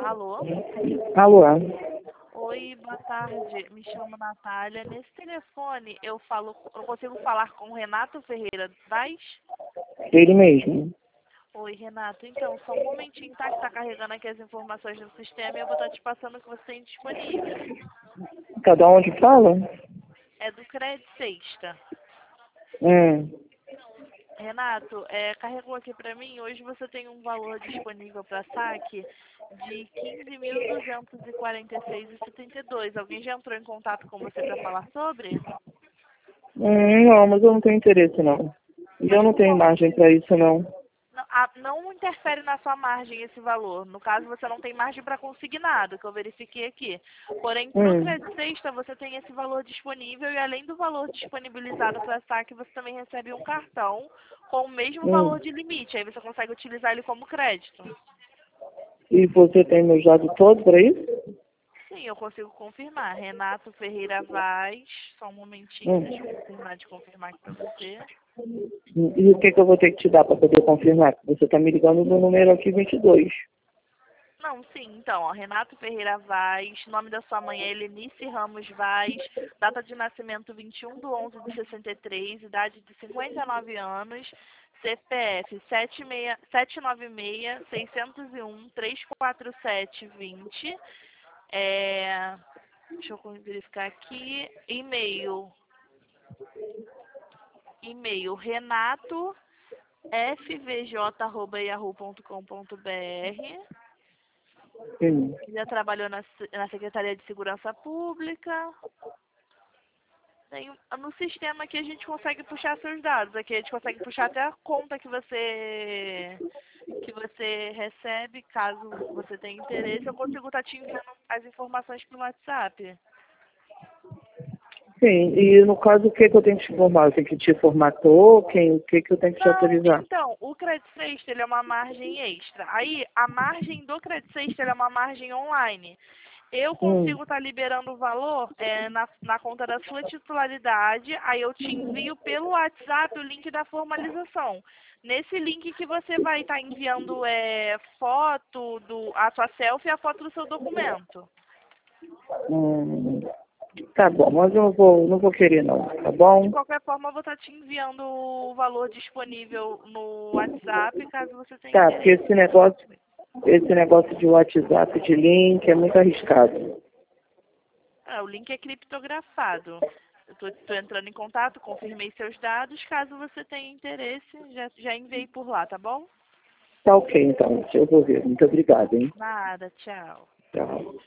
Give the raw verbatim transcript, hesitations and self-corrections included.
Alô? Alô? Oi, boa tarde. Me chamo Natália. Nesse telefone eu falo, eu consigo falar com o Renato Ferreira Vaz? Ele mesmo. Oi, Renato. Então, só um momentinho, tá? Que tá carregando aqui as informações no sistema e eu vou estar te passando o que você tem disponível. Cada onde fala? É do Cred Sexta. Hum. Renato, é, carregou aqui para mim, hoje você tem um valor disponível para saque de quinze mil duzentos e quarenta e seis reais e setenta e dois. Alguém já entrou em contato com você para falar sobre? Hum, não, mas eu não tenho interesse, não. E eu Mas não por tenho qual margem motivo? para isso, não. Não, a- não interfere na sua margem esse valor. No caso, você não tem margem para consignado, que eu verifiquei aqui. Porém, para o Hum. Credit Sexta, você tem esse valor disponível e além do valor disponibilizado para saque, você também recebe um cartão com o mesmo Hum. valor de limite. Aí você consegue utilizar ele como crédito. E você tem meus dados todos para isso? Sim, eu consigo confirmar. Renato Ferreira Vaz. Só um momentinho, Hum. deixa eu terminar de confirmar aqui para você. E o que, que eu vou ter que te dar para poder confirmar? Você está me ligando no número aqui vinte e dois. Não, sim, então, ó, Renato Ferreira Vaz, nome da sua mãe é Helenice Ramos Vaz, data de nascimento vinte e um de onze de sessenta e três, idade de cinquenta e nove anos, C P F sete nove seis, seis zero um, três quatro sete dois zero, é, deixa eu verificar aqui, e-mail, e-mail renato f v j arroba yahoo ponto com ponto b r. Hum. Já trabalhou na, se- na Secretaria de Segurança Pública. Tem, no sistema aqui a gente consegue puxar seus dados. Aqui a gente consegue puxar até a conta que você que você recebe, caso você tenha interesse. Eu consigo estar te enviando as informações pelo WhatsApp. Sim, e no caso, o que, que eu tenho que te informar? Eu tenho que te informar token? O que, que eu tenho que te Não, autorizar? então, o Credit Sexta, ele é uma margem extra. Aí, a margem do Credit Sexta, ele é uma margem online. Eu Hum. consigo estar liberando o valor é, na, na conta da sua titularidade, aí eu te envio pelo WhatsApp o link da formalização. Nesse link que você vai estar enviando é, foto, do, a sua selfie e a foto do seu documento. Hum. Tá bom, mas eu não vou, não vou querer, não. Tá De bom? qualquer forma, eu vou estar te enviando o valor disponível no WhatsApp, caso você tenha Tá, porque interesse. esse negócio, esse negócio de WhatsApp, de link, é muito arriscado. Ah, o link é criptografado. Eu estou entrando em contato, confirmei seus dados. Caso você tenha interesse, já, já enviei por lá, tá bom? Tá ok, então. Eu vou ver. Muito obrigado, hein? Nada, tchau. Tchau.